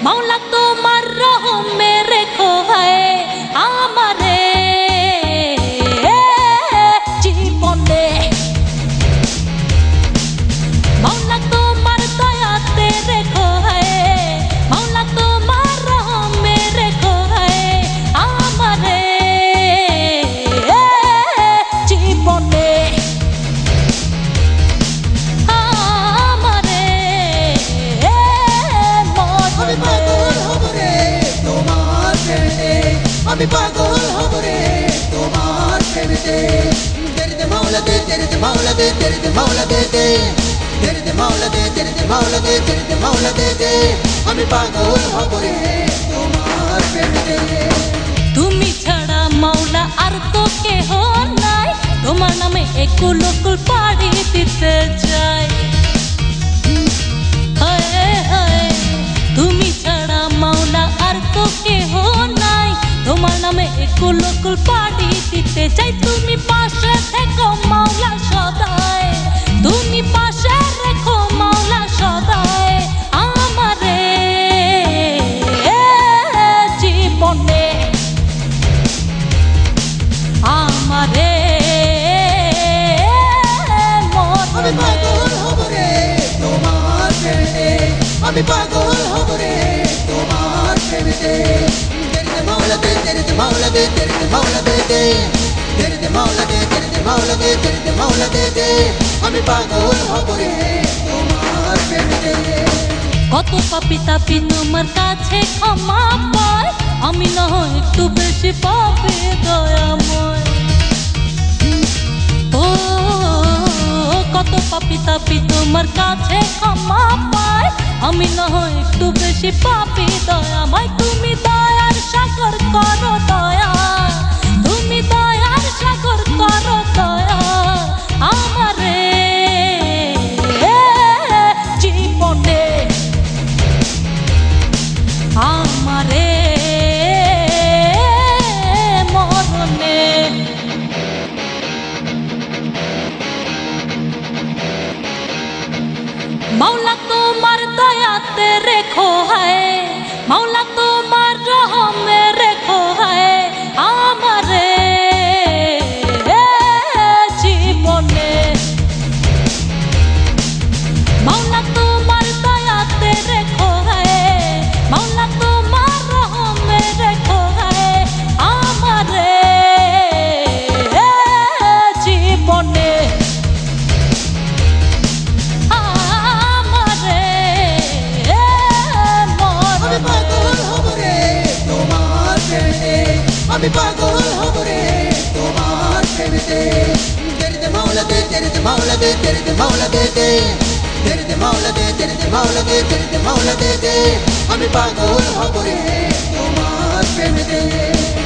মাওলা তোমার রহমে রেখো হায় আমারে জীবনে মাওলা তোমার দয়াতে রেখো হায় মাওলা তোমার রহমে রেখো হায় আমারে জীবনে আমারে আমি পাগল হব রে তোমার প্রেমেতে তেরে দে মাওলা দে তেরে দে মাওলা দে তেরে দে মাওলা দে দে তেরে দে মাওলা দে তেরে দে মাওলা দে তেরে দে মাওলা দে দে আমি পাগল হব রে তোমার প্রেমেতে তুমি ছাড়া মাওলা আর তো কেহ নাই তোমার নামে একুল কুল পাড়ি দিতে চাই তুমি ছাড়া মাওলা আর তো কেহ নাই তোমার নামে একুল কুল পাড়ি দিতে চাই তুমি পাশে থেকো মাওলা সদায় তুমি পাশে রেখো মাওলা সদায় আমারে জীবনে আমারে আমি পাগল হব রে তোমার প্রেমেতে আমি পাগল হব রে তোমার প্রেমেতে তেরে দে মাওলা দে তেরে দে মাওলা দে তেরে দে মাওলা দে দে তেরে দে মাওলা দে তেরে দে মাওলা দে তেরে দে মাওলা দে দে আমি পাগল হব রে তোমার প্রেমেতে কত পাপি তাপি তোমার কাছে ক্ষমা পায় আমি না হয় একটু বেশি পাপি দয়াময় ও কত পাপি তাপি তোমার কাছে ক্ষমা পায় আমি না হয় একটু বেশি পাপি দয়াময় তুমি দয়ার সাগর করো দয়া তুমি দয়ার সাগর করো দয়া আমারে জীবনে আমারে মরণে মাওলা তোমার দয়াতে রেখো হায় মাওলা তোমার রহমে রেখো হায় আমারে জীবনে মাওলা তোমার দয়াতে রেখো হায় মাওলা তোমার রহমে রেখো হায় আমারে জীবনে আমারে আমি পাগল হব রে তোমার প্রেমেতে আমি পাগল হব রে তোমার প্রেমেতে তেরে দে মাওলা দে তেরে দে মাওলা দে তেরে দে মাওলা দে দে তেরে দে মাওলা দে তেরে দে মাওলা দে তেরে দে মাওলা দে দে আমি পাগল হব রে তোমার প্রেমেতে